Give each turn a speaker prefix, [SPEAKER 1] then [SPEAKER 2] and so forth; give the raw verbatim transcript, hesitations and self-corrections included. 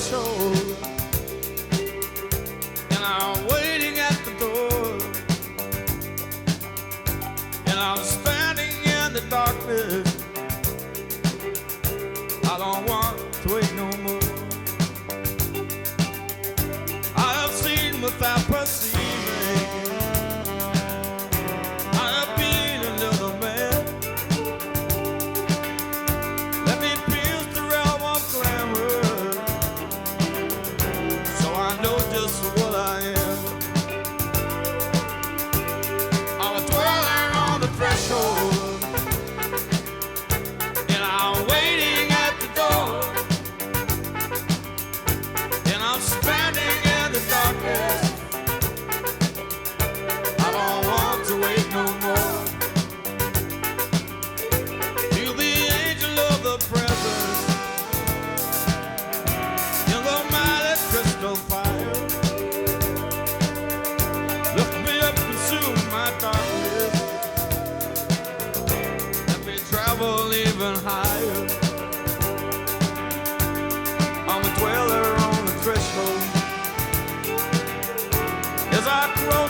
[SPEAKER 1] threshold, and I'm waiting at the door, and I'm standing in the darkness. I don't want to wait no more. I have seen without perceiving. I have been a little man. Let me pierce the realm of glamour, so I know just what I am. I'm a dweller on the threshold, and I'm waiting at the door, and I'm standing in the darkness. I don't want to wait no more. Feel the angel of the presence in the mighty crystal fire. Lift me up, consume my darkness. Let me travel even higher. I'm a dweller on the threshold as I grow